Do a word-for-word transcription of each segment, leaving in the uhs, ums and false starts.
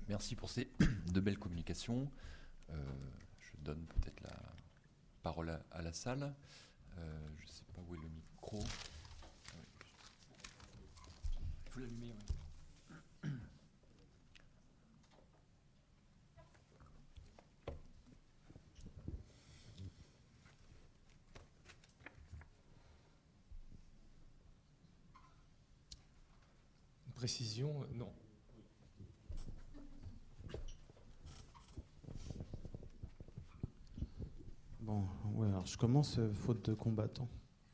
Merci pour ces deux belles communications. Euh, je donne peut-être la parole à, à la salle. Euh, je ne sais pas où est le micro. Il faut l'allumer, oui. Une précision, euh, non. Bon, ouais, alors je commence euh, faute de combattant.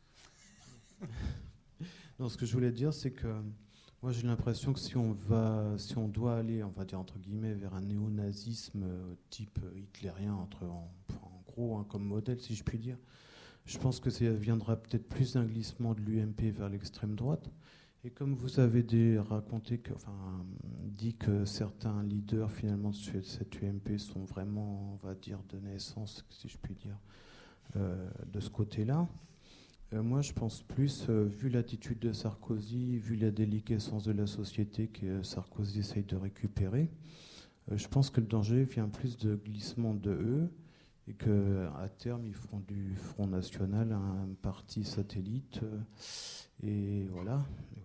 Non, ce que je voulais dire, c'est que moi j'ai l'impression que si on va, si on doit aller, on va dire entre guillemets, vers un néonazisme euh, type hitlérien, entre, en, en gros, hein, comme modèle, si je puis dire, je pense que ça viendra peut-être plus d'un glissement de l'U M P vers l'extrême droite. Et comme vous avez des, raconté, que, enfin, dit que certains leaders finalement de cette U M P sont vraiment, on va dire, de naissance, si je puis dire, euh, de ce côté-là, euh, moi je pense plus, euh, vu l'attitude de Sarkozy, vu la déliquescence de la société que Sarkozy essaye de récupérer, euh, je pense que le danger vient plus de glissement de eux et qu'à terme ils feront du Front National un parti satellite. Euh, et voilà.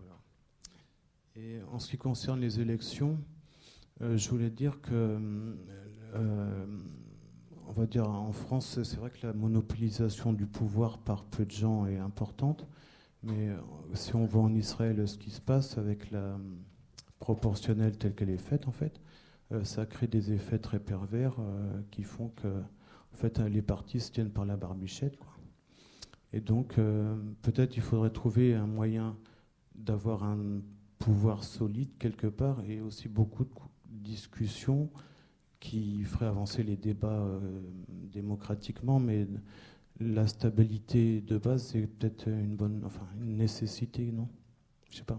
Et en ce qui concerne les élections, euh, je voulais dire que, euh, on va dire en France, c'est vrai que la monopolisation du pouvoir par peu de gens est importante, mais si on voit en Israël ce qui se passe avec la proportionnelle telle qu'elle est faite, en fait, euh, ça crée des effets très pervers euh, qui font que, en fait, les partis se tiennent par la barbichette, quoi. Et donc, euh, peut-être il faudrait trouver un moyen d'avoir un pouvoir solide quelque part et aussi beaucoup de discussions qui feraient avancer les débats euh, démocratiquement, mais la stabilité de base c'est peut-être une bonne, enfin une nécessité, non? Je sais pas.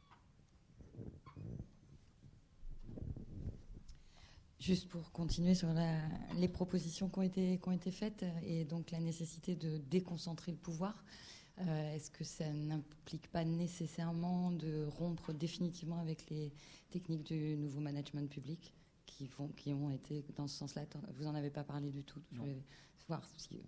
Juste pour continuer sur la, les propositions qui ont été, qui ont été faites et donc la nécessité de déconcentrer le pouvoir. Euh, est-ce que ça n'implique pas nécessairement de rompre définitivement avec les techniques du nouveau management public qui, font, qui ont été dans ce sens-là? Vous n'en avez pas parlé du tout. Je vais voir si...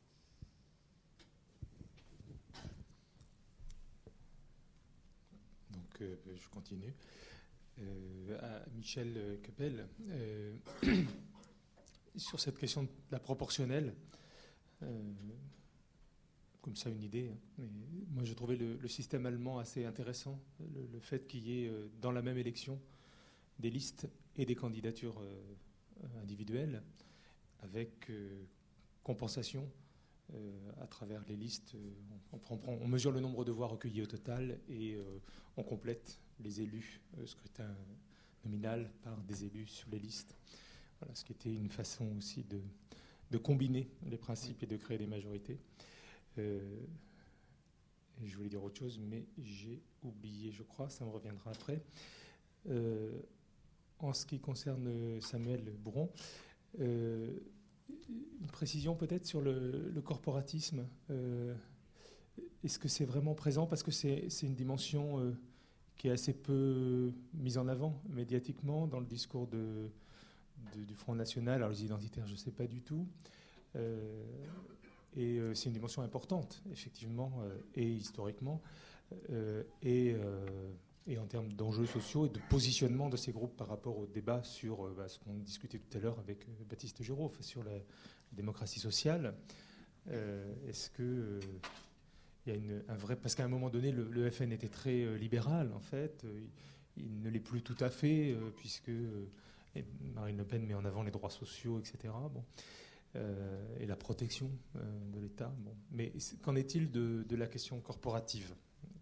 Donc, euh, je continue. Euh, à Michel Keppel, euh, sur cette question de la proportionnelle, euh, comme ça une idée, hein. Mais moi je trouvais le, le système allemand assez intéressant, le, le fait qu'il y ait euh, dans la même élection des listes et des candidatures euh, individuelles avec euh, compensation euh, à travers les listes. On, on, prend, on mesure le nombre de voix recueillies au total et euh, on complète les élus, euh, scrutin nominal par des élus sur les listes. Voilà, ce qui était une façon aussi de, de combiner les principes et de créer des majorités. Euh, je voulais dire autre chose, mais j'ai oublié, je crois, ça me reviendra après. Euh, en ce qui concerne Samuel Bouron, euh, une précision peut-être sur le, le corporatisme. Euh, est-ce que c'est vraiment présent? Parce que c'est, c'est une dimension euh, qui est assez peu mise en avant médiatiquement dans le discours de, de, du Front National. Alors les identitaires, je ne sais pas du tout. Euh, Et euh, c'est une dimension importante, effectivement, euh, et historiquement, euh, et, euh, et en termes d'enjeux sociaux et de positionnement de ces groupes par rapport au débat sur euh, bah, ce qu'on discutait tout à l'heure avec euh, Baptiste Giraud, sur la, la démocratie sociale. Euh, est-ce que euh, il y a une, un vrai... Parce qu'à un moment donné, le, le F N était très euh, libéral, en fait. Euh, il, il ne l'est plus tout à fait, euh, puisque euh, Marine Le Pen met en avant les droits sociaux, et cetera. Bon. Euh, et la protection euh, de l'État. Bon. Mais qu'en est-il de, de la question corporative ?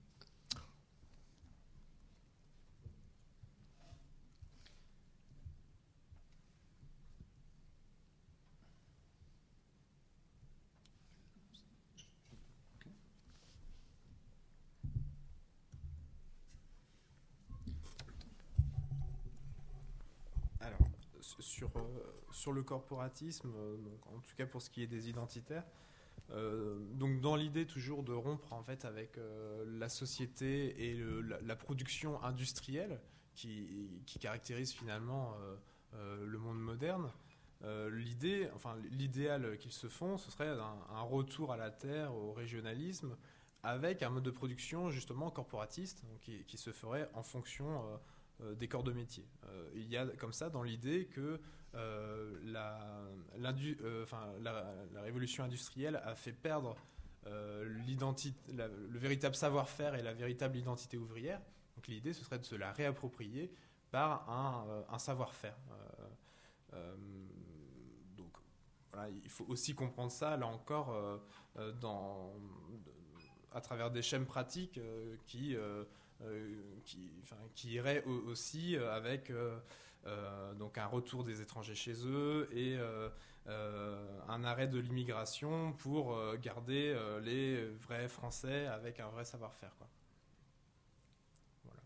Alors, sur, euh, sur le corporatisme, euh, donc, en tout cas pour ce qui est des identitaires, euh, donc dans l'idée toujours de rompre en fait avec euh, la société et le, la, la production industrielle qui, qui caractérise finalement euh, euh, le monde moderne. Euh, l'idée, enfin l'idéal qu'ils se font, ce serait un, un retour à la terre, au régionalisme, avec un mode de production justement corporatiste, donc, qui, qui se ferait en fonction euh, euh, des corps de métier. Euh, il y a comme ça dans l'idée que euh, la, euh, enfin, la, la révolution industrielle a fait perdre euh, l'identité, la, le véritable savoir-faire et la véritable identité ouvrière. Donc l'idée, ce serait de se la réapproprier par un, euh, un savoir-faire. Euh, euh, donc voilà, il faut aussi comprendre ça, là encore, euh, dans, à travers des schèmes pratiques euh, qui, euh, euh, qui, enfin, qui iraient aussi avec euh, euh, donc un retour des étrangers chez eux et euh, euh, un arrêt de l'immigration pour euh, garder euh, les vrais Français avec un vrai savoir-faire, quoi. Voilà.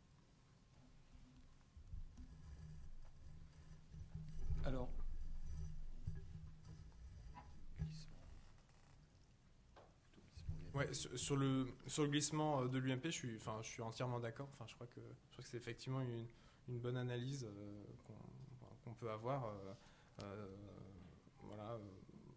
Alors, ouais, sur, sur le sur le glissement de l'U M P, je suis, enfin, je suis entièrement d'accord. Enfin, je crois que je crois que c'est effectivement une, une bonne analyse euh, qu'on, qu'on peut avoir. Euh, euh, voilà. Euh,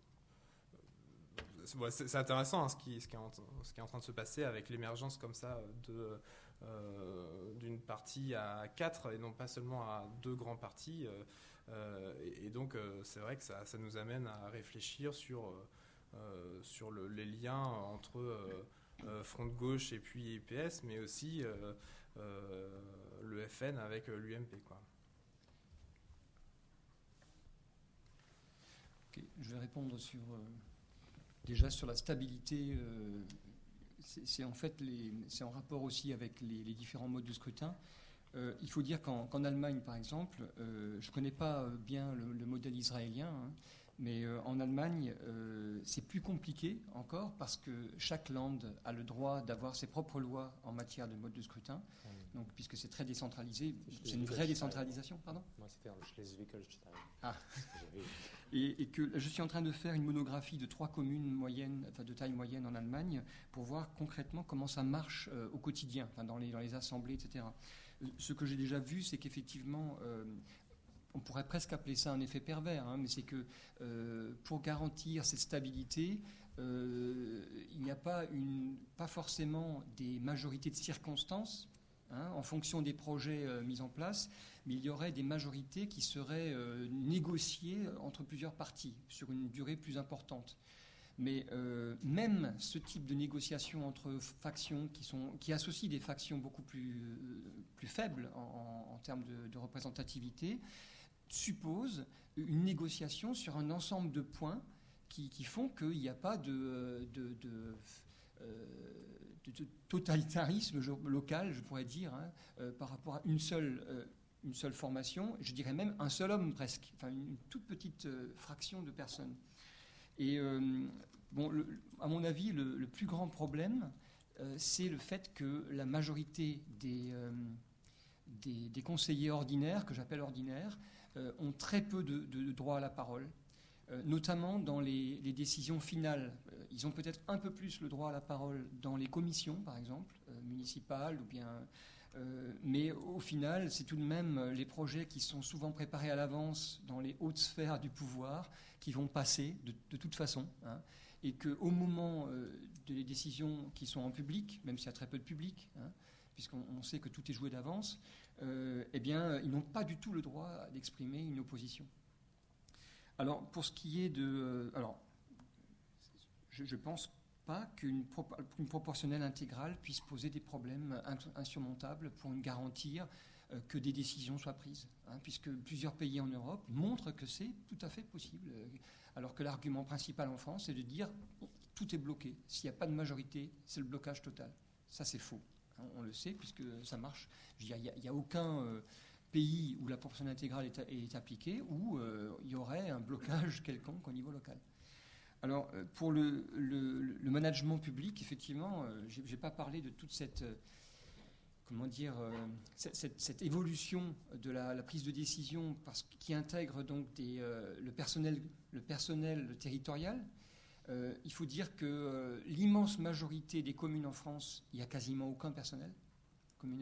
c'est, c'est intéressant hein, ce, qui, ce, qui est en, ce qui est en train de se passer avec l'émergence comme ça de euh, d'une partie à quatre et non pas seulement à deux grands partis. Euh, et, et donc, euh, c'est vrai que ça, ça nous amène à réfléchir sur Euh, sur le, les liens entre euh, euh, Front de gauche et puis I P S, mais aussi euh, euh, le F N avec euh, l'U M P, quoi. Okay, je vais répondre sur euh, déjà sur la stabilité. Euh, c'est, c'est en fait les, c'est en rapport aussi avec les, les différents modes de scrutin. Euh, il faut dire qu'en, qu'en Allemagne, par exemple, euh, je ne connais pas bien le, le modèle israélien. Hein, Mais euh, en Allemagne, euh, c'est plus compliqué encore parce que chaque land a le droit d'avoir ses propres lois en matière de mode de scrutin. Mmh. Donc, puisque c'est très décentralisé, c'est, c'est une vraie décentralisation, pardon ? Moi, c'était en Schleswig-Holstein. Ah. et, et que je suis en train de faire une monographie de trois communes moyennes, enfin de taille moyenne en Allemagne, pour voir concrètement comment ça marche euh, au quotidien, enfin dans les dans les assemblées, et cetera. Ce que j'ai déjà vu, c'est qu'effectivement euh, on pourrait presque appeler ça un effet pervers, hein, mais c'est que euh, pour garantir cette stabilité, euh, il n'y a pas, une, pas forcément des majorités de circonstances hein, en fonction des projets euh, mis en place, mais il y aurait des majorités qui seraient euh, négociées entre plusieurs partis sur une durée plus importante. Mais euh, même ce type de négociation entre factions qui, sont, qui associent des factions beaucoup plus, plus faibles en, en, en termes de, de représentativité, suppose une négociation sur un ensemble de points qui, qui font qu'il n'y a pas de, de, de, euh, de, de totalitarisme local, je pourrais dire, hein, euh, par rapport à une seule, euh, une seule formation, je dirais même un seul homme presque, enfin une, une toute petite euh, fraction de personnes. Et euh, bon, le, à mon avis, le, le plus grand problème, euh, c'est le fait que la majorité des, euh, des, des conseillers ordinaires, que j'appelle ordinaires, Euh, ont très peu de, de, de droit à la parole, euh, notamment dans les, les décisions finales. Euh, ils ont peut-être un peu plus le droit à la parole dans les commissions, par exemple, euh, municipales, ou bien, euh, mais au final, c'est tout de même les projets qui sont souvent préparés à l'avance dans les hautes sphères du pouvoir qui vont passer de, de toute façon, hein, et qu'au moment euh, des décisions qui sont en public, même s'il y a très peu de public, hein, puisqu'on on sait que tout est joué d'avance, Euh, eh bien, ils n'ont pas du tout le droit d'exprimer une opposition. Alors, pour ce qui est de... Euh, alors, je ne pense pas qu'une pro, une proportionnelle intégrale puisse poser des problèmes insurmontables pour garantir euh, que des décisions soient prises, hein, puisque plusieurs pays en Europe montrent que c'est tout à fait possible, euh, alors que l'argument principal en France, c'est de dire tout est bloqué. S'il n'y a pas de majorité, c'est le blocage total. Ça, c'est faux. On le sait, puisque ça marche. Il n'y a, a aucun euh, pays où la proportionnelle intégrale est, est appliquée où euh, il y aurait un blocage quelconque au niveau local. Alors, euh, pour le, le, le management public, effectivement, euh, je n'ai pas parlé de toute cette, euh, comment dire, euh, cette, cette, cette évolution de la, la prise de décision parce, qui intègre donc des, euh, le, personnel, le personnel territorial. Euh, il faut dire que euh, l'immense majorité des communes en France, il n'y a quasiment aucun personnel communal,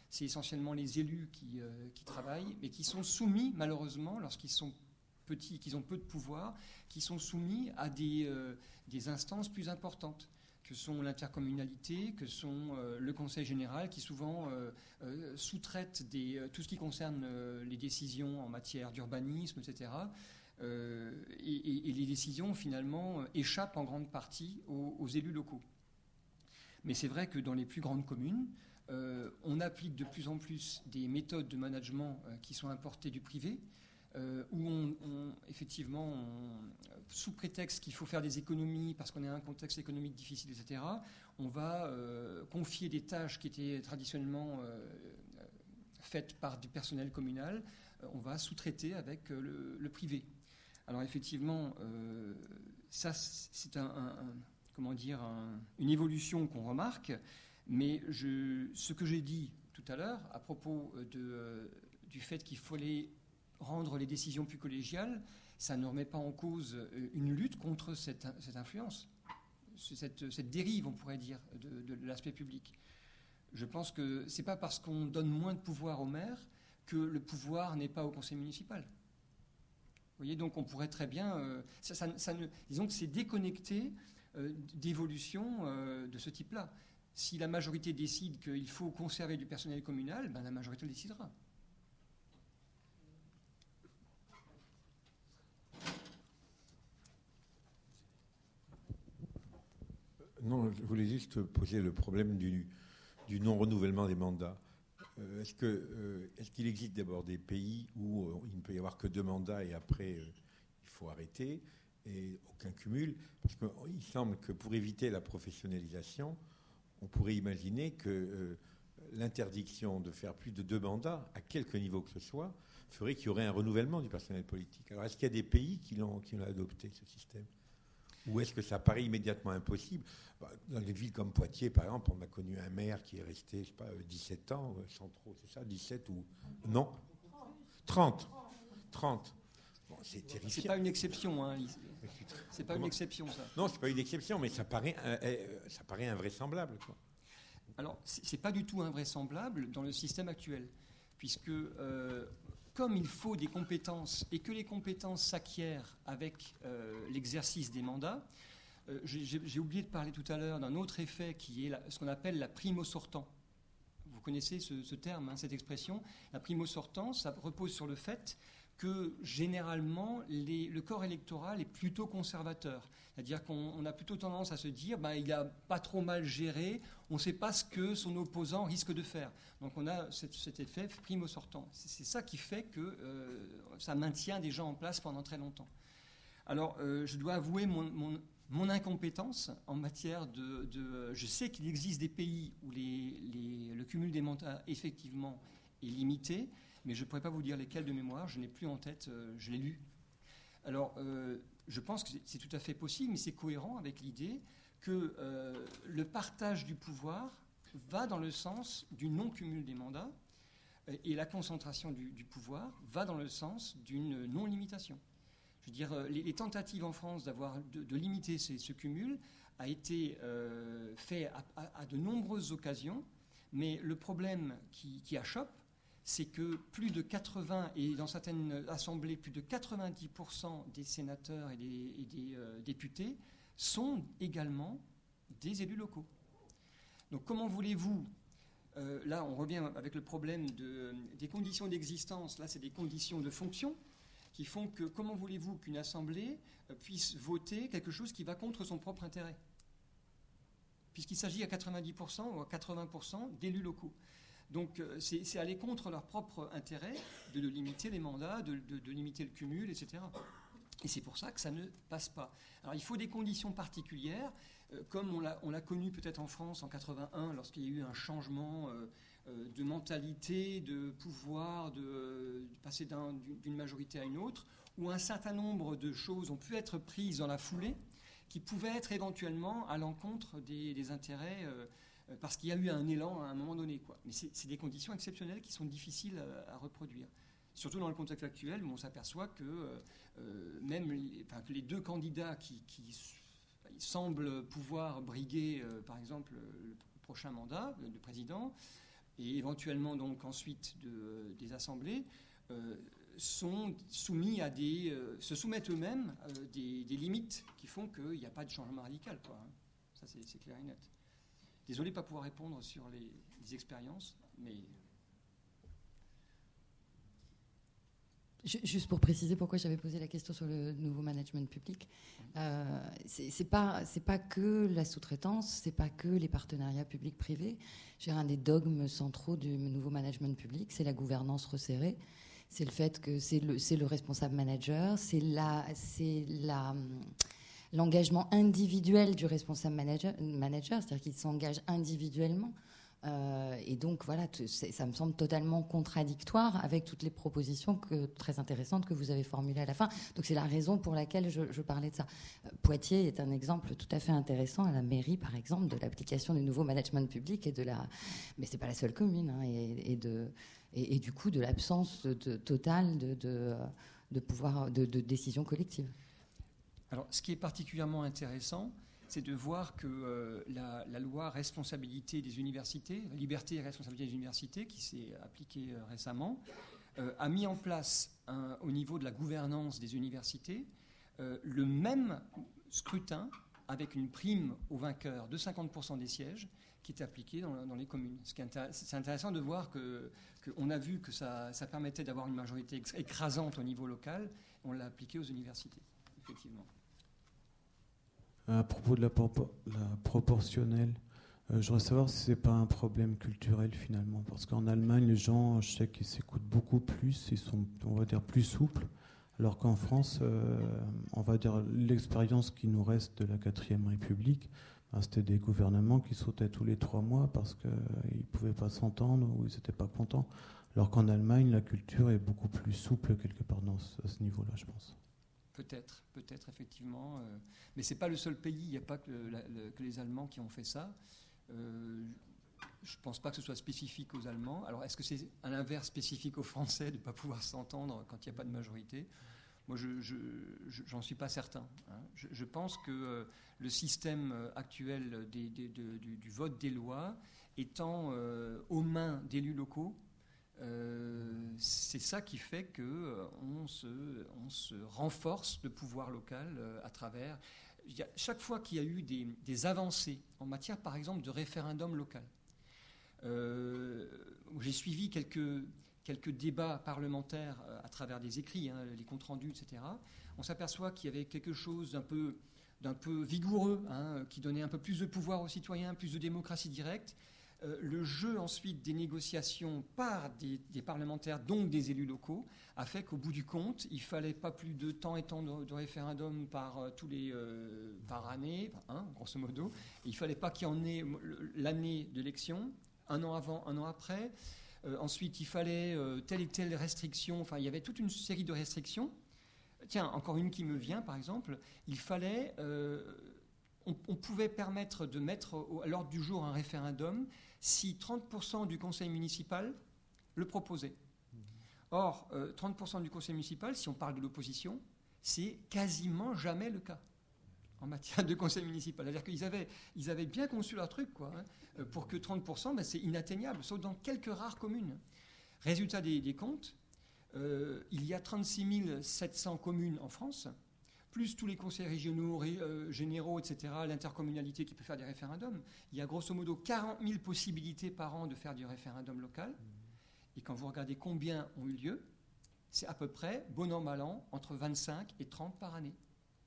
c'est essentiellement les élus qui, euh, qui travaillent, mais qui sont soumis, malheureusement, lorsqu'ils sont petits, qu'ils ont peu de pouvoir, qui sont soumis à des, euh, des instances plus importantes, que sont l'intercommunalité, que sont euh, le conseil général, qui souvent euh, euh, sous-traitent des, euh, tout ce qui concerne euh, les décisions en matière d'urbanisme, et cetera. Euh, et, et, et les décisions, finalement, euh, échappent en grande partie aux, aux élus locaux. Mais c'est vrai que dans les plus grandes communes, euh, on applique de plus en plus des méthodes de management euh, qui sont importées du privé, euh, où on, on, effectivement, on, sous prétexte qu'il faut faire des économies parce qu'on est dans un contexte économique difficile, et cetera, on va euh, confier des tâches qui étaient traditionnellement euh, faites par du personnel communal, euh, on va sous-traiter avec euh, le, le privé. Alors effectivement, euh, ça c'est un, un, un, comment dire, un, une évolution qu'on remarque, mais je, ce que j'ai dit tout à l'heure à propos de, euh, du fait qu'il fallait rendre les décisions plus collégiales, ça ne remet pas en cause une lutte contre cette, cette influence, cette, cette dérive, on pourrait dire, de, de, de l'aspect public. Je pense que ce n'est pas parce qu'on donne moins de pouvoir au maire que le pouvoir n'est pas au conseil municipal. Vous voyez, donc on pourrait très bien... Euh, ça, ça, ça ne, disons que c'est déconnecté euh, d'évolutions euh, de ce type-là. Si la majorité décide qu'il faut conserver du personnel communal, ben la majorité le décidera. Non, je voulais juste poser le problème du, du non-renouvellement des mandats. Euh, est-ce que, euh, est-ce qu'il existe d'abord des pays où euh, il ne peut y avoir que deux mandats et après euh, il faut arrêter et aucun cumul? Parce qu'il semble que pour éviter la professionnalisation, on pourrait imaginer que euh, l'interdiction de faire plus de deux mandats, à quelque niveau que ce soit, ferait qu'il y aurait un renouvellement du personnel politique. Alors, est-ce qu'il y a des pays qui l'ont, qui l'ont adopté, ce système? Ou est-ce que ça paraît immédiatement impossible? Dans des villes comme Poitiers, par exemple, on a connu un maire qui est resté, je sais pas, dix-sept ans, sans trop, c'est ça, dix-sept ou... Non trente. trente. Bon, c'est terrifiant. C'est pas une exception, hein. C'est pas Comment? Une exception, ça. Non, c'est pas une exception, mais ça paraît, euh, ça paraît invraisemblable, quoi. Alors, c'est pas du tout invraisemblable dans le système actuel, puisque... Euh, comme il faut des compétences et que les compétences s'acquièrent avec euh, l'exercice des mandats, euh, j'ai, j'ai oublié de parler tout à l'heure d'un autre effet qui est la, ce qu'on appelle la prime au sortant. Vous connaissez ce, ce terme, hein, cette expression. La prime au sortant, ça repose sur le fait que généralement les, le corps électoral est plutôt conservateur. C'est-à-dire qu'on on a plutôt tendance à se dire ben, il n'a pas trop mal géré, on ne sait pas ce que son opposant risque de faire. Donc on a cet, cet effet prime au sortant. C'est, c'est ça qui fait que euh, ça maintient des gens en place pendant très longtemps. Alors euh, je dois avouer mon, mon, mon incompétence en matière de, de... Je sais qu'il existe des pays où les, les, le cumul des mandats effectivement est limité, mais je ne pourrais pas vous dire lesquels de mémoire, je n'ai plus en tête, euh, je l'ai lu. Alors, euh, je pense que c'est, c'est tout à fait possible, mais c'est cohérent avec l'idée que euh, le partage du pouvoir va dans le sens du non-cumul des mandats euh, et la concentration du, du pouvoir va dans le sens d'une non-limitation. Je veux dire, euh, les, les tentatives en France d'avoir, de, de limiter ces, ce cumul a été euh, fait à, à, à de nombreuses occasions, mais le problème qui, qui achoppe, c'est que plus de quatre-vingts, et dans certaines assemblées, plus de quatre-vingt-dix pour cent des sénateurs et des, et des euh, députés sont également des élus locaux. Donc comment voulez-vous, euh, là on revient avec le problème de, des conditions d'existence, là c'est des conditions de fonction, qui font que comment voulez-vous qu'une assemblée euh, puisse voter quelque chose qui va contre son propre intérêt, puisqu'il s'agit à quatre-vingt-dix pour cent ou à quatre-vingts pour cent d'élus locaux. Donc c'est, c'est aller contre leur propre intérêt de, de limiter les mandats, de, de, de limiter le cumul, et cetera. Et c'est pour ça que ça ne passe pas. Alors il faut des conditions particulières, euh, comme on l'a, on l'a connu peut-être en France en quatre-vingt-un, lorsqu'il y a eu un changement euh, euh, de mentalité, de pouvoir, de, de passer d'un, d'une majorité à une autre, où un certain nombre de choses ont pu être prises dans la foulée, qui pouvaient être éventuellement à l'encontre des, des intérêts... Euh, parce qu'il y a eu un élan à un moment donné, quoi. Mais c'est, c'est des conditions exceptionnelles qui sont difficiles à, à reproduire. Surtout dans le contexte actuel où on s'aperçoit que euh, même les, enfin, que les deux candidats qui, qui semblent pouvoir briguer, euh, par exemple, le prochain mandat de président, et éventuellement donc ensuite de, des assemblées, euh, sont soumis à des, euh, se soumettent eux-mêmes euh, des, des limites qui font qu'il n'y a pas de changement radical, quoi. Ça, c'est, c'est clair et net. Désolé de ne pas pouvoir répondre sur les, les expériences, mais... Juste pour préciser pourquoi j'avais posé la question sur le nouveau management public, euh, c'est, c'est pas c'est pas que la sous-traitance, c'est pas que les partenariats publics-privés. J'ai un des dogmes centraux du nouveau management public, c'est la gouvernance resserrée. C'est le fait que c'est le c'est le responsable manager, c'est la c'est la l'engagement individuel du responsable manager, manager c'est-à-dire qu'il s'engage individuellement. Euh, et donc voilà, t- ça me semble totalement contradictoire avec toutes les propositions que, très intéressantes que vous avez formulées à la fin. Donc c'est la raison pour laquelle je, je parlais de ça. Euh, Poitiers est un exemple tout à fait intéressant à la mairie, par exemple, de l'application du nouveau management public et de la. Mais c'est pas la seule commune, hein, et, et de et, et du coup de l'absence de, totale de, de, de pouvoir de, de décision collective. Alors, ce qui est particulièrement intéressant, c'est de voir que euh, la, la loi responsabilité des universités, liberté et responsabilité des universités, qui s'est appliquée euh, récemment, euh, a mis en place un, au niveau de la gouvernance des universités euh, le même scrutin avec une prime au vainqueur de cinquante pour cent des sièges qui est appliqué dans, dans les communes. Ce qui est intér- c'est intéressant de voir que, que on a vu que ça, ça permettait d'avoir une majorité écrasante au niveau local, et on l'a appliqué aux universités, effectivement. À propos de la, propor- la proportionnelle, euh, je voudrais savoir si c'est pas un problème culturel finalement, parce qu'en Allemagne, les gens, je sais qu'ils s'écoutent beaucoup plus, ils sont, on va dire, plus souples, alors qu'en France, euh, on va dire, l'expérience qui nous reste de la quatrième République, ben, c'était des gouvernements qui sautaient tous les trois mois parce qu'ils ne pouvaient pas s'entendre ou ils n'étaient pas contents, alors qu'en Allemagne, la culture est beaucoup plus souple quelque part dans ce, à ce niveau-là, je pense. Peut-être, peut-être effectivement. Euh, mais ce n'est pas le seul pays, il n'y a pas que, le, le, que les Allemands qui ont fait ça. Euh, je ne pense pas que ce soit spécifique aux Allemands. Alors est-ce que c'est à l'inverse spécifique aux Français de ne pas pouvoir s'entendre quand il n'y a pas de majorité ? Moi, je, je, je, j'en suis pas certain. Hein. Je, je pense que euh, le système actuel des, des, de, du, du vote des lois étant euh, aux mains d'élus locaux, Euh, c'est ça qui fait que euh, on, se, on se renforce le pouvoir local euh, à travers. Il y a, chaque fois qu'il y a eu des, des avancées en matière, par exemple, de référendum local, euh, j'ai suivi quelques, quelques débats parlementaires euh, à travers des écrits, hein, les comptes rendus, et cetera. On s'aperçoit qu'il y avait quelque chose d'un peu, d'un peu vigoureux, hein, qui donnait un peu plus de pouvoir aux citoyens, plus de démocratie directe. Euh, le jeu ensuite des négociations par des, des parlementaires, donc des élus locaux, a fait qu'au bout du compte, il ne fallait pas plus de temps et temps de, de référendum par, euh, tous les, euh, par année, hein, grosso modo. Il ne fallait pas qu'il y en ait l'année d'élection, un an avant, un an après. Euh, ensuite, il fallait euh, telle et telle restriction. Enfin, il y avait toute une série de restrictions. Tiens, encore une qui me vient, par exemple. Il fallait... Euh, on, on pouvait permettre de mettre au, à l'ordre du jour un référendum si trente pour cent du conseil municipal le proposait. Or, euh, trente pour cent du conseil municipal, si on parle de l'opposition, c'est quasiment jamais le cas en matière de conseil municipal. C'est-à-dire qu'ils avaient, ils avaient bien conçu leur truc, quoi, hein, pour que trente pour cent, ben, c'est inatteignable, sauf dans quelques rares communes. Résultat des, des comptes, euh, il y a trente-six mille sept cents communes en France, plus tous les conseils régionaux, ré, euh, généraux, et cetera, l'intercommunalité qui peut faire des référendums. Il y a grosso modo quarante mille possibilités par an de faire du référendum local. Et quand vous regardez combien ont eu lieu, c'est à peu près, bon an, mal an, entre vingt-cinq et trente par année.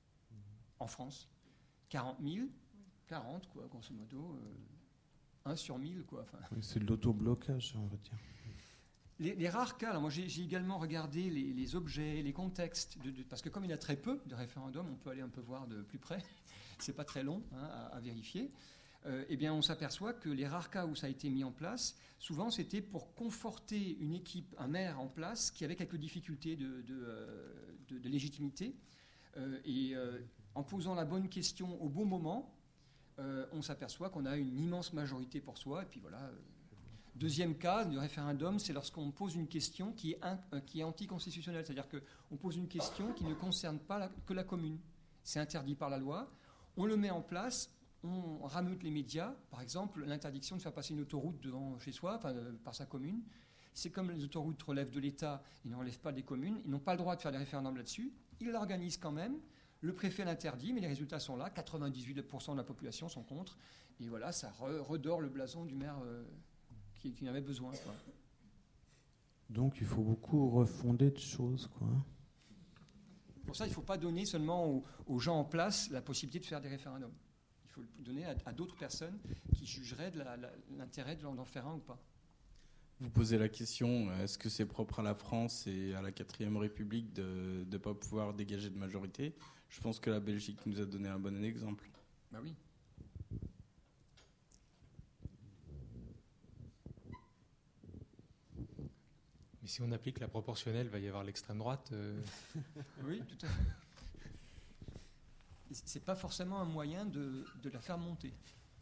En France. quarante mille, quarante, quoi, grosso modo, euh, un sur mille, quoi. Enfin, oui, c'est de l'autoblocage, on va dire. Les, les rares cas, alors moi j'ai, j'ai également regardé les, les objets, les contextes, de, de, parce que comme il y a très peu de référendums, on peut aller un peu voir de plus près, c'est pas très long, hein, à, à vérifier, euh, eh bien on s'aperçoit que les rares cas où ça a été mis en place, souvent c'était pour conforter une équipe, un maire en place qui avait quelques difficultés de, de, de, de légitimité, euh, et euh, en posant la bonne question au bon moment, euh, on s'aperçoit qu'on a une immense majorité pour soi, et puis voilà... Euh, Deuxième cas du référendum, c'est lorsqu'on pose une question qui est, un, qui est anticonstitutionnelle, c'est-à-dire qu'on pose une question qui ne concerne pas la, que la commune. C'est interdit par la loi. On le met en place, on rameute les médias, par exemple l'interdiction de faire passer une autoroute devant chez soi, enfin, euh, par sa commune. C'est comme les autoroutes relèvent de l'État, ils ne relèvent pas des communes, ils n'ont pas le droit de faire des référendums là-dessus, ils l'organisent quand même, le préfet l'interdit, mais les résultats sont là, quatre-vingt-dix-huit pour cent de la population sont contre, et voilà, ça re- redore le blason du maire euh, qui, qui en avait besoin, quoi. Donc il faut beaucoup refonder de choses, quoi. Pour ça, il ne faut pas donner seulement aux, aux gens en place la possibilité de faire des référendums. Il faut le donner à, à d'autres personnes qui jugeraient de la, la, l'intérêt de d'en faire un ou pas. Vous posez la question, est-ce que c'est propre à la France et à la quatrième République de ne pas pouvoir dégager de majorité? Je pense que la Belgique nous a donné un bon exemple. Bah oui. Mais si on applique la proportionnelle, il va y avoir l'extrême droite. euh, Oui, tout à fait. Ce n'est pas forcément un moyen de, de la faire monter.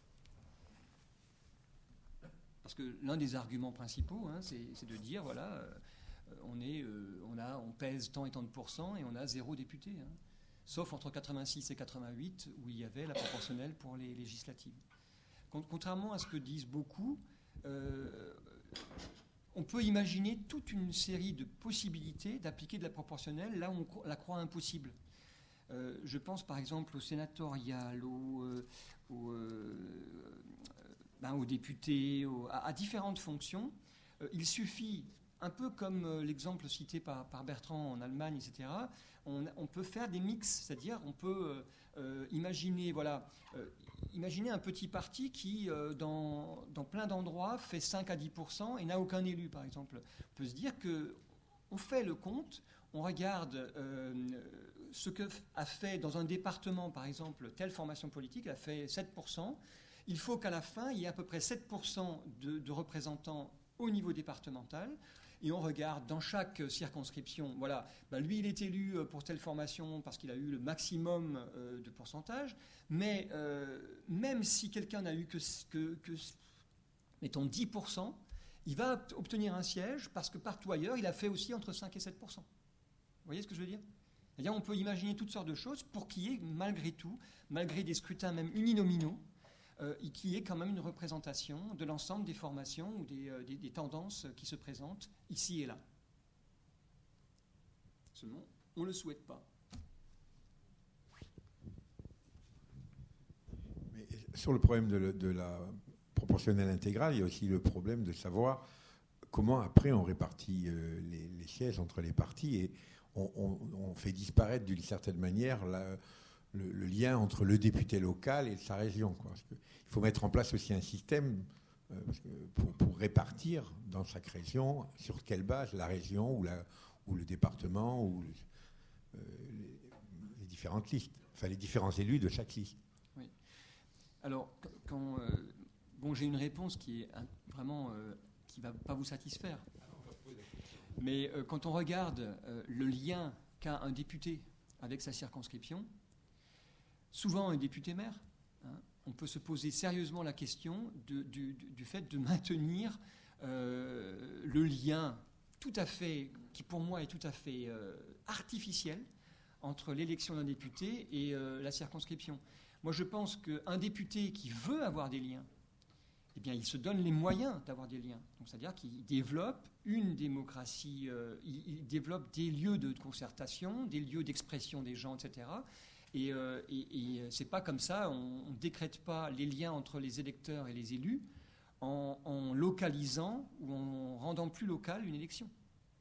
Parce que l'un des arguments principaux, hein, c'est, c'est de dire, voilà, euh, on, est, euh, on, a, on pèse tant et tant de pourcents et on a zéro député. Hein. Sauf entre quatre-vingt-six et quatre-vingt-huit, où il y avait la proportionnelle pour les législatives. Con- contrairement à ce que disent beaucoup, euh, on peut imaginer toute une série de possibilités d'appliquer de la proportionnelle là où on cro- la croit impossible. Euh, je pense par exemple au sénatorial, au, euh, au, euh, ben, aux députés, au, à, à différentes fonctions. Euh, il suffit, un peu comme euh, l'exemple cité par, par Bertrand en Allemagne, et cetera, on, on peut faire des mix, c'est-à-dire on peut euh, euh, imaginer, voilà, euh, imaginer un petit parti qui, euh, dans, dans plein d'endroits, fait cinq à dix pour cent et n'a aucun élu, par exemple. On peut se dire qu'on fait le compte, on regarde euh, ce que a fait dans un département, par exemple, telle formation politique, elle a fait sept pour cent. Il faut qu'à la fin, il y ait à peu près sept pour cent de, de représentants au niveau départemental. Et on regarde dans chaque circonscription, voilà, ben lui il est élu pour telle formation parce qu'il a eu le maximum euh, de pourcentage, mais euh, même si quelqu'un n'a eu que, que, que, mettons, dix pour cent, il va obtenir un siège parce que partout ailleurs, il a fait aussi entre cinq et sept pour cent. Vous voyez ce que je veux dire ? C'est-à-dire on peut imaginer toutes sortes de choses pour qu'il y ait malgré tout, malgré des scrutins même uninominaux, Euh, et qui est quand même une représentation de l'ensemble des formations ou des, euh, des, des tendances qui se présentent ici et là. Seulement, on ne le souhaite pas. Mais sur le problème de, le, de la proportionnelle intégrale, il y a aussi le problème de savoir comment après on répartit euh, les, les sièges entre les partis et on, on, on fait disparaître d'une certaine manière la, le, le lien entre le député local et sa région, quoi. Parce que il faut mettre en place aussi un système euh, parce que pour, pour répartir dans chaque région, sur quelle base la région ou, la, ou le département ou le, euh, les, les différentes listes, enfin les différents élus de chaque liste. Oui. Alors, quand, euh, bon, j'ai une réponse qui est un, vraiment euh, qui ne va pas vous satisfaire. Mais euh, quand on regarde euh, le lien qu'a un député avec sa circonscription, souvent un député maire, hein, on peut se poser sérieusement la question de, du, du fait de maintenir euh, le lien tout à fait, qui pour moi est tout à fait euh, artificiel, entre l'élection d'un député et euh, la circonscription. Moi, je pense qu'un député qui veut avoir des liens, eh bien, il se donne les moyens d'avoir des liens. Donc, c'est-à-dire qu'il développe une démocratie, euh, il, il développe des lieux de concertation, des lieux d'expression des gens, et cetera. Et, euh, et, et c'est pas comme ça, on ne décrète pas les liens entre les électeurs et les élus en, en localisant ou en rendant plus locale une élection.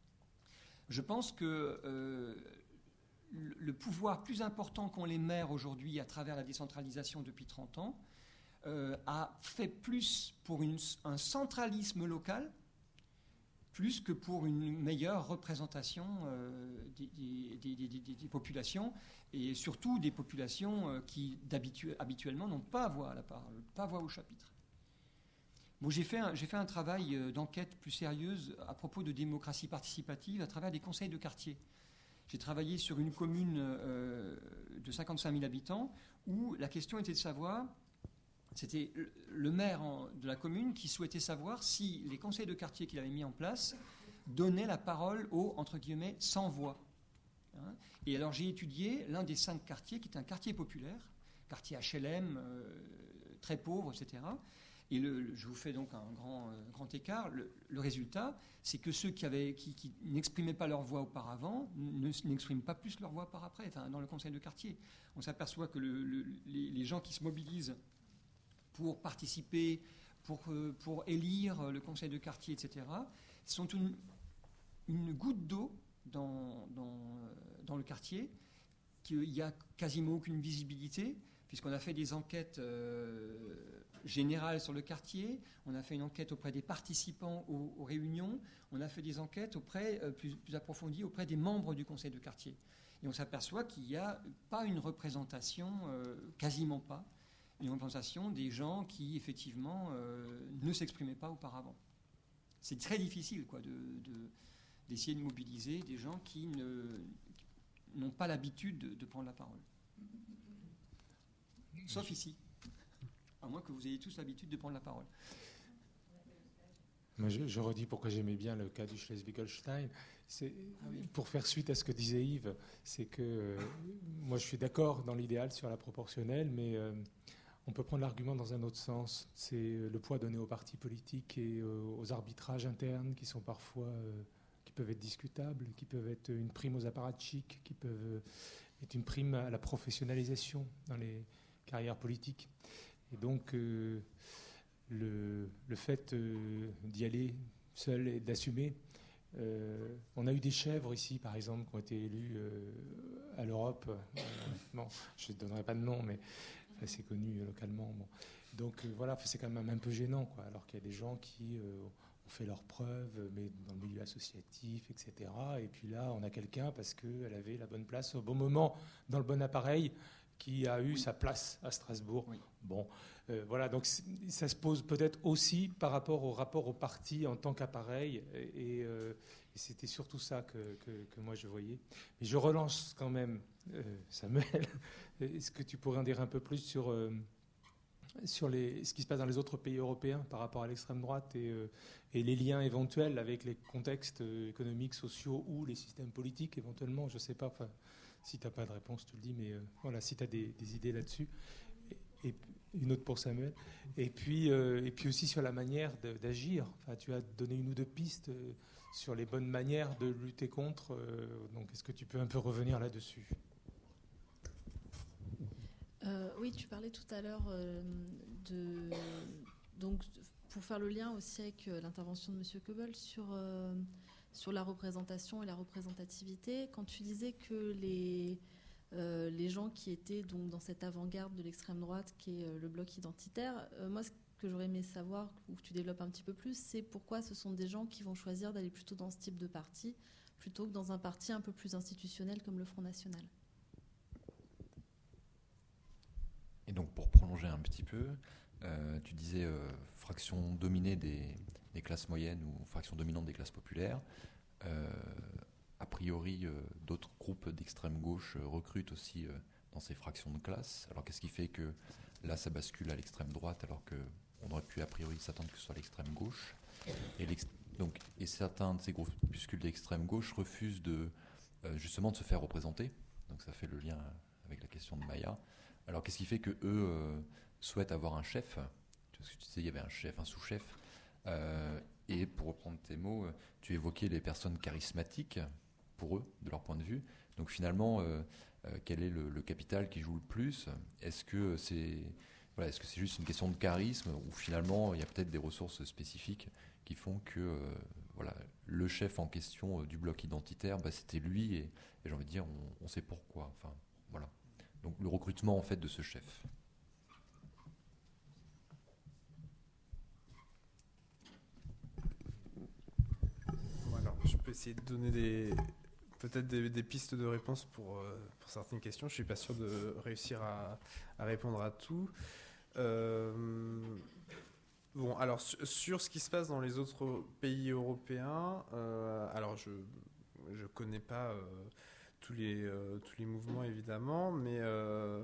Je pense que euh, le, le pouvoir plus important qu'ont les maires aujourd'hui à travers la décentralisation depuis trente ans euh, a fait plus pour une, un centralisme local plus que pour une meilleure représentation euh, des, des, des, des, des populations, et surtout des populations euh, qui habituellement n'ont pas voix à la parole, pas voix au chapitre. Bon, j'ai fait un, j'ai fait un travail euh, d'enquête plus sérieuse à propos de démocratie participative à travers des conseils de quartier. J'ai travaillé sur une commune euh, de cinquante-cinq mille habitants où la question était de savoir... C'était le maire de la commune qui souhaitait savoir si les conseils de quartier qu'il avait mis en place donnaient la parole aux, entre guillemets, sans voix. Et alors j'ai étudié l'un des cinq quartiers, qui est un quartier populaire, quartiers H L M, euh, très pauvres, et cetera. Et le, le, je vous fais donc un grand, euh, grand écart. Le, le résultat, c'est que ceux qui, avaient, qui, qui n'exprimaient pas leur voix auparavant ne, n'expriment pas plus leur voix par après, enfin, dans le conseil de quartier. On s'aperçoit que le, le, les, les gens qui se mobilisent pour participer, pour, euh, pour élire le conseil de quartier, et cetera, sont une, une goutte d'eau dans, dans, dans le quartier, qu'il n'y a quasiment aucune visibilité, puisqu'on a fait des enquêtes euh, générales sur le quartier, on a fait une enquête auprès des participants aux, aux réunions, on a fait des enquêtes auprès, euh, plus, plus approfondies auprès des membres du conseil de quartier. Et on s'aperçoit qu'il n'y a pas une représentation, euh, quasiment pas, une représentation des gens qui, effectivement, euh, ne s'exprimaient pas auparavant. C'est très difficile, quoi, de, de, d'essayer de mobiliser des gens qui ne, n'ont pas l'habitude de, de prendre la parole. Sauf ici. À moins que vous ayez tous l'habitude de prendre la parole. Moi, je, je redis pourquoi j'aimais bien le cas du Schleswig-Holstein. C'est, ah oui. Pour faire suite à ce que disait Yves, c'est que euh, moi je suis d'accord dans l'idéal sur la proportionnelle, mais euh, on peut prendre l'argument dans un autre sens. C'est le poids donné aux partis politiques et euh, aux arbitrages internes qui sont parfois, euh, qui peuvent être discutables, qui peuvent être une prime aux apparatchiks, qui peuvent être une prime à la professionnalisation dans les carrières politiques. Et donc, euh, le, le fait euh, d'y aller seul et d'assumer, euh, on a eu des chèvres ici, par exemple, qui ont été élues euh, à l'Europe. Euh, bon, je ne donnerai pas de nom, mais enfin, c'est connu localement. Bon. Donc, euh, voilà, c'est quand même un peu gênant, quoi, alors qu'il y a des gens qui euh, ont fait leurs preuves, mais dans le milieu associatif, et cetera. Et puis là, on a quelqu'un, parce qu'elle avait la bonne place au bon moment, dans le bon appareil, qui a eu oui. sa place à Strasbourg. Oui. Bon, euh, voilà, donc ça se pose peut-être aussi par rapport au rapport au parti en tant qu'appareil, et, et, euh, et c'était surtout ça que, que, que moi je voyais. Mais je relance quand même, euh, Samuel, est-ce que tu pourrais en dire un peu plus sur, euh, sur les, ce qui se passe dans les autres pays européens par rapport à l'extrême droite et, euh, et les liens éventuels avec les contextes économiques, sociaux ou les systèmes politiques éventuellement, je ne sais pas, enfin, si tu n'as pas de réponse, tu le dis, mais euh, voilà, si tu as des, des idées là-dessus. Et, et une autre pour Samuel. Et puis, euh, et puis aussi sur la manière de, d'agir. Enfin, tu as donné une ou deux pistes euh, sur les bonnes manières de lutter contre. Euh, donc, est-ce que tu peux un peu revenir là-dessus ? euh, Oui, tu parlais tout à l'heure euh, de... Donc, pour faire le lien aussi avec euh, l'intervention de M. Goebbels sur... Euh, sur la représentation et la représentativité, quand tu disais que les, euh, les gens qui étaient donc dans cette avant-garde de l'extrême droite, qui est euh, le bloc identitaire, euh, moi, ce que j'aurais aimé savoir, ou que tu développes un petit peu plus, c'est pourquoi ce sont des gens qui vont choisir d'aller plutôt dans ce type de parti, plutôt que dans un parti un peu plus institutionnel comme le Front National. Et donc, pour prolonger un petit peu, euh, tu disais euh, fraction dominée des... des classes moyennes ou fractions dominantes des classes populaires. Euh, a priori, euh, d'autres groupes d'extrême gauche euh, recrutent aussi euh, dans ces fractions de classe. Alors qu'est-ce qui fait que là, ça bascule à l'extrême droite alors qu'on aurait pu a priori s'attendre que ce soit l'extrême gauche. Et, donc, et certains de ces groupuscules d'extrême gauche refusent de, euh, justement de se faire représenter. Donc ça fait le lien avec la question de Maya. Alors qu'est-ce qui fait qu'eux euh, souhaitent avoir un chef ? Parce que tu sais, il y avait un chef, un sous-chef. Euh, et pour reprendre tes mots, tu évoquais les personnes charismatiques pour eux, de leur point de vue. Donc finalement, euh, euh, quel est le, le capital qui joue le plus ? Est-ce que c'est, voilà, est-ce que c'est juste une question de charisme ou finalement il y a peut-être des ressources spécifiques qui font que euh, voilà, le chef en question euh, du bloc identitaire, bah, c'était lui et, et j'ai envie de dire, on, on sait pourquoi. Enfin, voilà. Donc le recrutement en fait de ce chef. Je peux essayer de donner des, peut-être des, des pistes de réponse pour, euh, pour certaines questions. Je ne suis pas sûr de réussir à, à répondre à tout. Euh, bon, alors sur, sur ce qui se passe dans les autres pays européens, euh, alors je ne connais pas euh, tous, les, euh, tous les mouvements évidemment, mais euh,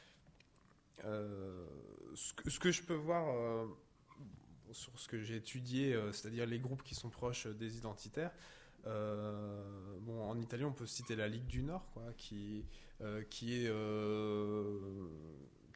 euh, ce, que, ce que je peux voir... Euh, sur ce que j'ai étudié, euh, c'est-à-dire les groupes qui sont proches des identitaires. Euh, bon, en Italie, on peut citer la Ligue du Nord, quoi, qui, euh, qui, est, euh,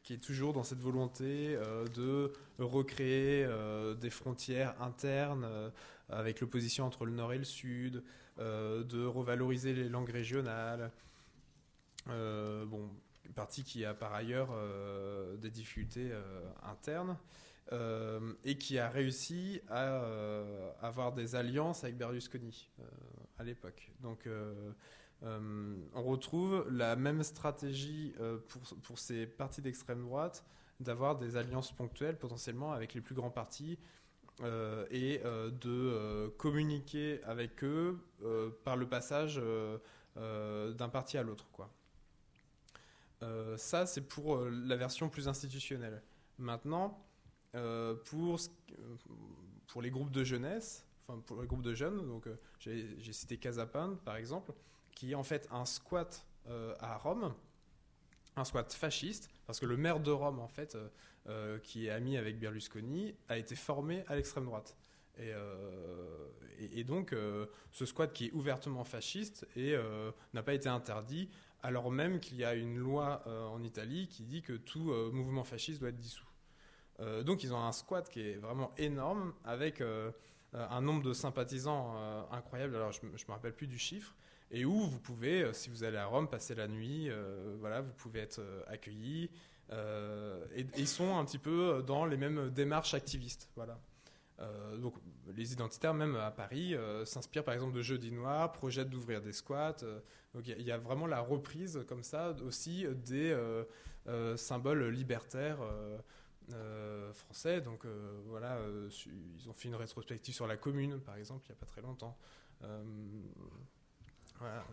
qui est toujours dans cette volonté euh, de recréer euh, des frontières internes euh, avec l'opposition entre le nord et le sud, euh, de revaloriser les langues régionales. Euh, bon, une partie qui a par ailleurs euh, des difficultés euh, internes euh, et qui a réussi à euh, avoir des alliances avec Berlusconi euh, à l'époque. Donc euh, euh, on retrouve la même stratégie euh, pour, pour ces partis d'extrême droite d'avoir des alliances ponctuelles potentiellement avec les plus grands partis euh, et euh, de euh, communiquer avec eux euh, par le passage euh, euh, d'un parti à l'autre, quoi. Euh, ça, c'est pour euh, la version plus institutionnelle. Maintenant, euh, pour, pour les groupes de jeunesse, enfin pour les groupes de jeunes, donc euh, j'ai, j'ai cité Casapin par exemple, qui est en fait un squat euh, à Rome, un squat fasciste, parce que le maire de Rome, en fait, euh, euh, qui est ami avec Berlusconi, a été formé à l'extrême droite. Et, euh, et, et donc, euh, ce squat qui est ouvertement fasciste et euh, n'a pas été interdit, alors même qu'il y a une loi euh, en Italie qui dit que tout euh, mouvement fasciste doit être dissous. Euh, donc ils ont un squat qui est vraiment énorme, avec euh, un nombre de sympathisants euh, incroyable, alors je ne me rappelle plus du chiffre, et où vous pouvez, euh, si vous allez à Rome, passer la nuit, euh, voilà, vous pouvez être euh, accueillis, euh, et, et ils sont un petit peu dans les mêmes démarches activistes, voilà. Euh, donc les identitaires, même à Paris, euh, s'inspirent par exemple de Jeudi Noir, projettent d'ouvrir des squats. Euh, donc il y, y a vraiment la reprise comme ça aussi des euh, euh, symboles libertaires euh, euh, français. Donc euh, voilà, euh, ils ont fait une rétrospective sur la Commune, par exemple, il n'y a pas très longtemps. Euh, voilà.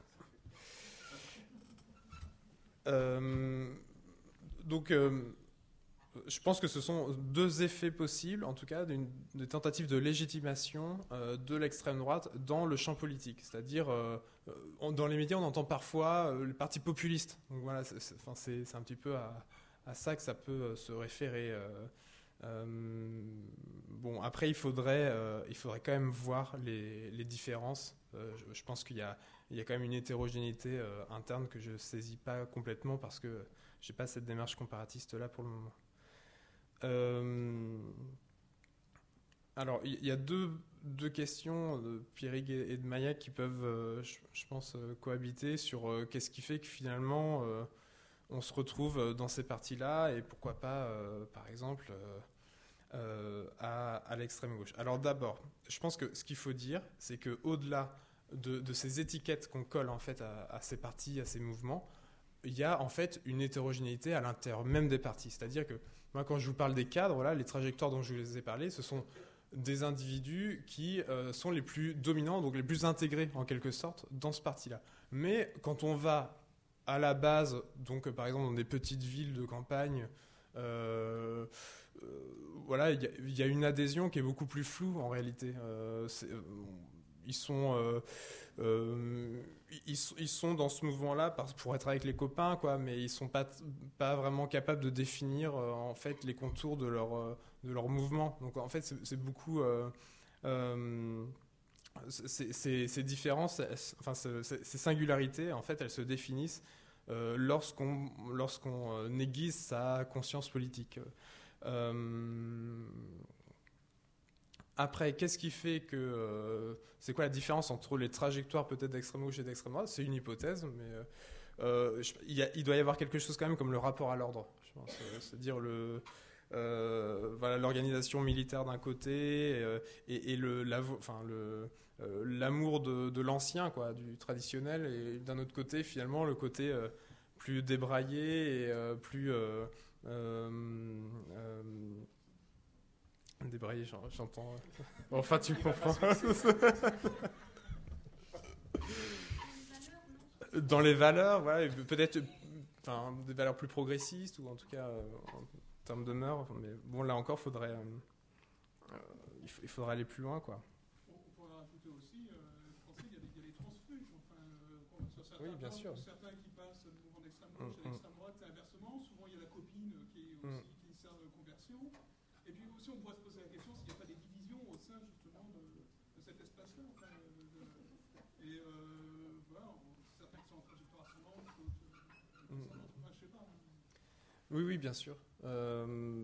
Euh, donc euh, je pense que ce sont deux effets possibles, en tout cas, d'une, d'une tentative de légitimation euh, de l'extrême droite dans le champ politique. C'est-à-dire, euh, on, dans les médias, on entend parfois euh, les partis populistes. Donc voilà, c'est, c'est, enfin, c'est, c'est un petit peu à, à ça que ça peut euh, se référer. Euh, euh, bon, après, il faudrait, euh, il faudrait quand même voir les, les différences. Euh, je, je pense qu'il y a, il y a quand même une hétérogénéité euh, interne que je ne saisis pas complètement parce que je n'ai pas cette démarche comparatiste-là pour le moment. Euh, alors, il y a deux, deux questions de Pierrig et de Mayak qui peuvent, euh, je, je pense, euh, cohabiter sur euh, qu'est-ce qui fait que finalement euh, on se retrouve dans ces partis-là et pourquoi pas, euh, par exemple, euh, euh, à, à l'extrême gauche. Alors d'abord, je pense que ce qu'il faut dire, c'est qu'au-delà de, de ces étiquettes qu'on colle en fait à, à ces partis, à ces mouvements, il y a en fait une hétérogénéité à l'intérieur même des partis. C'est-à-dire que moi, quand je vous parle des cadres, là, les trajectoires dont je vous ai parlé, ce sont des individus qui euh, sont les plus dominants, donc les plus intégrés en quelque sorte dans ce parti-là. Mais quand on va à la base, donc par exemple dans des petites villes de campagne, euh, euh, voilà, il y, y a une adhésion qui est beaucoup plus floue en réalité. Euh, c'est, euh, ils sont euh, euh, ils, ils sont dans ce mouvement-là pour être avec les copains, quoi, mais ils sont pas pas vraiment capables de définir euh, en fait les contours de leur euh, de leur mouvement. Donc en fait c'est, c'est beaucoup euh, euh, ces, ces, ces différences, enfin ces, ces singularités, en fait elles se définissent euh, lorsqu'on lorsqu'on euh, aiguise sa conscience politique. Euh, Après, qu'est-ce qui fait que... Euh, c'est quoi la différence entre les trajectoires peut-être d'extrême gauche et d'extrême droite ? C'est une hypothèse, mais euh, je, il, y a, il doit y avoir quelque chose quand même comme le rapport à l'ordre, je pense. Euh, c'est-à-dire le, euh, voilà, l'organisation militaire d'un côté euh, et, et le, la, enfin, le, euh, l'amour de, de l'ancien, quoi, du traditionnel, et d'un autre côté, finalement, le côté euh, plus débraillé et euh, plus... Euh, euh, euh, débraillé, j'entends. Enfin, tu comprends. Dans les valeurs, voilà, peut-être enfin, des valeurs plus progressistes, ou en tout cas euh, en termes de mœurs. Mais bon, là encore, faudrait, euh, il, f- il faudrait aller plus loin, quoi. On pourrait rajouter aussi, euh, je pensais qu'il y a des, il y a des transfuges. Enfin, euh, sur certains Oui, bien temps, sûr. certains qui passent du mouvement d'extrême gauche Mm, à l'extrême droite, et inversement. Souvent, il y a la copine qui est aussi, Mm. qui sert de conversion. Et puis aussi, on pourrait se poser la question s'il n'y a pas des divisions au sein justement de, de cet espace-là. Enfin, de, de, et euh, voilà, on, certains qui sont en trajectoire ascendante, d'autres. Mm. Enfin, je sais pas. Oui, oui, bien sûr. Euh,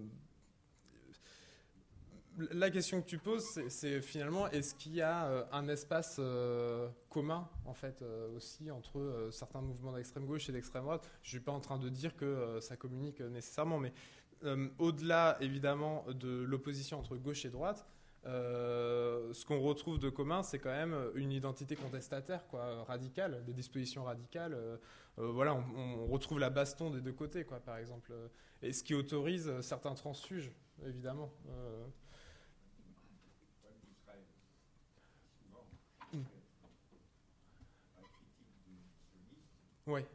La question que tu poses, c'est, c'est finalement, est-ce qu'il y a euh, un espace euh, commun, en fait, euh, aussi, entre euh, certains mouvements d'extrême gauche et d'extrême droite. Je ne suis pas en train de dire que euh, ça communique euh, nécessairement, mais euh, au-delà, évidemment, de l'opposition entre gauche et droite, euh, ce qu'on retrouve de commun, c'est quand même une identité contestataire, quoi, radicale, des dispositions radicales. Euh, euh, voilà, on, on retrouve la baston des deux côtés, quoi, par exemple. Et ce qui autorise certains transfuges, évidemment. Euh, Oui.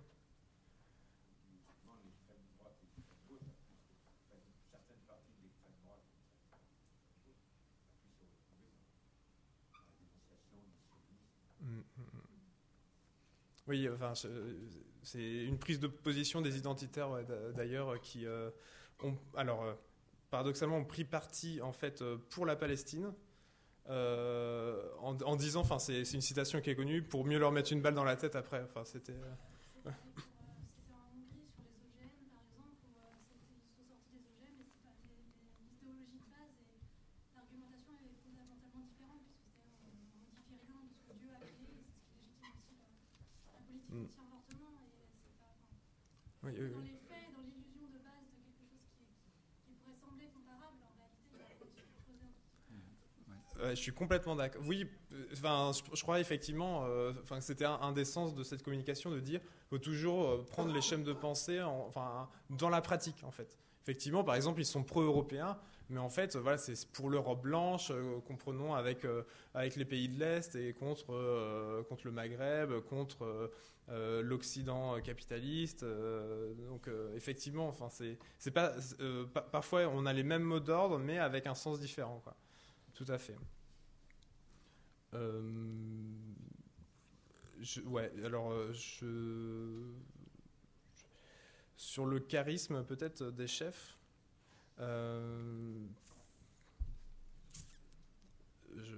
Oui, enfin, c'est une prise de position des identitaires, ouais, d'ailleurs, qui euh, ont, alors, euh, paradoxalement, ont pris parti en fait pour la Palestine. Euh, en, en disant, enfin, c'est, c'est une citation qui est connue, pour mieux leur mettre une balle dans la tête après. Enfin, c'était. Euh... C'était en Hongrie sur les O G M, par exemple, où euh, c'était, ils sont sortis des O G M, mais c'est pas les, les, l'idéologie de base et l'argumentation est fondamentalement différente, puisque c'est, on, on modifie rien de ce que Dieu a créé, et c'est ce qui légitime aussi la, la politique Mm. anti-avortement. Et c'est pas, enfin, Oui, oui, dans oui. les faits, dans l'illusion de base de quelque chose qui, qui pourrait sembler comparable, en réalité, il y a des choses à creuser un tout petit peu. Ouais, je suis complètement d'accord. Oui, enfin, je, je crois effectivement, euh, enfin, que c'était un, un des sens de cette communication de dire, faut toujours euh, prendre les schèmes de pensée, en, enfin, dans la pratique, en fait. Effectivement, par exemple, ils sont pro-européens, mais en fait, voilà, c'est pour l'Europe blanche, euh, comprenons avec euh, avec les pays de l'Est et contre euh, contre le Maghreb, contre euh, euh, l'Occident capitaliste. Euh, donc, euh, effectivement, enfin, c'est c'est pas euh, pa- parfois on a les mêmes mots d'ordre, mais avec un sens différent, quoi. Tout à fait. Euh, je, ouais, alors euh, je, je- sur le charisme peut-être des chefs. Euh, je,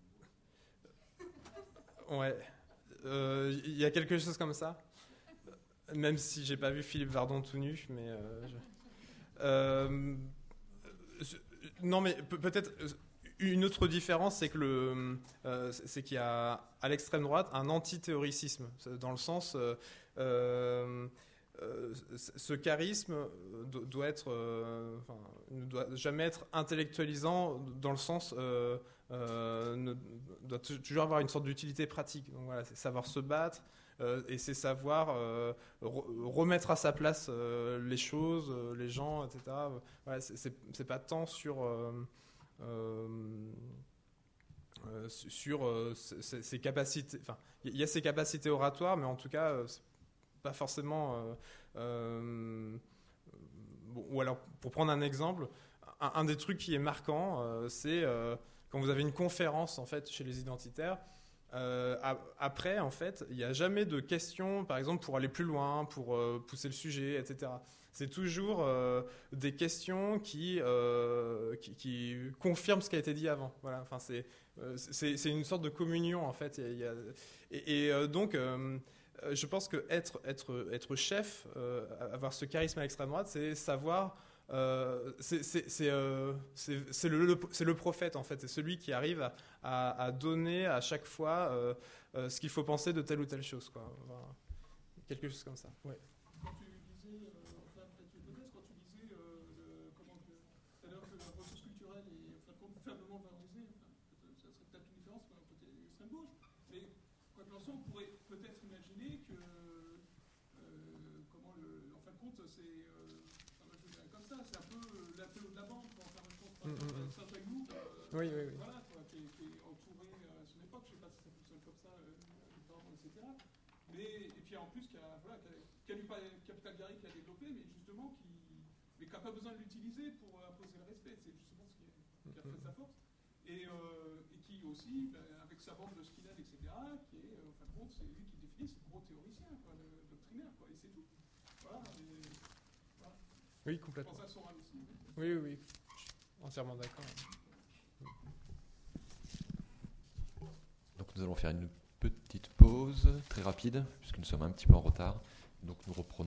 ouais, euh, il y a quelque chose comme ça. Même si j'ai pas vu Philippe Vardon tout nu, mais euh, je- euh, je- non, mais pe- peut-être. Une autre différence, c'est que le, euh, c'est qu'il y a à l'extrême droite un anti-théoricisme, dans le sens, euh, euh, euh, ce charisme doit être, euh, enfin, ne doit jamais être intellectualisant, dans le sens, euh, euh, ne, doit toujours avoir une sorte d'utilité pratique. Donc voilà, c'est savoir se battre. Euh, et c'est savoir euh, re- remettre à sa place euh, les choses, euh, les gens, et cetera. Voilà, c'est, c'est, c'est pas tant sur euh, Euh, euh, sur euh, ses, ses capacités. Enfin, il y a ses capacités oratoires, mais en tout cas, euh, c'est pas forcément. Euh, euh, bon, ou alors, pour prendre un exemple, un, un des trucs qui est marquant, euh, c'est euh, quand vous avez une conférence en fait chez les identitaires. Euh, après, en fait, il n'y a jamais de questions, par exemple, pour aller plus loin, pour euh, pousser le sujet, et cetera. C'est toujours euh, des questions qui, euh, qui, qui confirment ce qui a été dit avant. Voilà. Enfin, c'est, euh, c'est, c'est une sorte de communion, en fait. Il y a, et, et euh, donc, euh, je pense que être, être, être chef, euh, avoir ce charisme à l'extrême droite, c'est savoir. Euh, c'est, c'est, c'est, euh, c'est, c'est, le, le, c'est le prophète, en fait. C'est celui qui arrive à, à, à donner à chaque fois euh, euh, ce qu'il faut penser de telle ou telle chose, quoi. Voilà. Quelque chose comme ça. Ouais. Quand tu disais, euh, enfin, peut-être une hypothèse, quand tu disais euh, le, comment que, tout à l'heure que la ressource culturelle est enfin, faiblement valorisée, enfin, ça serait peut-être une différence pour un côté extrême gauche, mais quoi qu'il en soit, on pourrait peut-être imaginer que, euh, comment le, en fin de compte, c'est, euh, enfin, je dirais comme ça, c'est un peu l'apéro de la bande, quoi, en fin de compte, par exemple, un certain groupe, euh, Oui, oui, oui. voilà, quoi, qui, est, qui est entouré à son époque, je ne sais pas si ça fonctionne comme ça, euh, pardon, et cetera. Mais, et puis en plus, qui a, voilà, qui a, qui a du capital guerrier qui a développé, mais justement qui mais qui n'a pas besoin de l'utiliser pour imposer le respect. C'est justement ce qui, est, qui a fait sa force. Et, euh, et qui aussi, ben, avec sa bande de skinhead, et cetera, qui est, en fin de compte, c'est lui qui définit, c'est le gros théoricien, quoi, le doctrinaire, quoi, et c'est tout. Voilà. Et, voilà. Oui, complètement. Je pense à Soral aussi. Oui, oui, oui. Je suis entièrement d'accord. Donc nous allons faire une petite pause très rapide, puisque nous sommes un petit peu en retard. Donc nous reprenons.